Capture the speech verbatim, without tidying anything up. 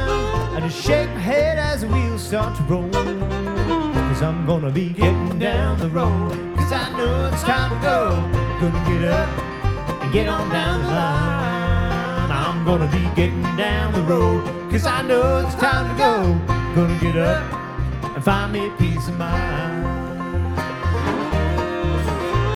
I just shake my head as the wheels start to roll. Cause I'm gonna be getting down the road. Cause I know it's time to go. Gonna get up and get on down the line. I'm gonna be getting down the road. Cause I know it's time to go. Gonna get up and find me peace of mind.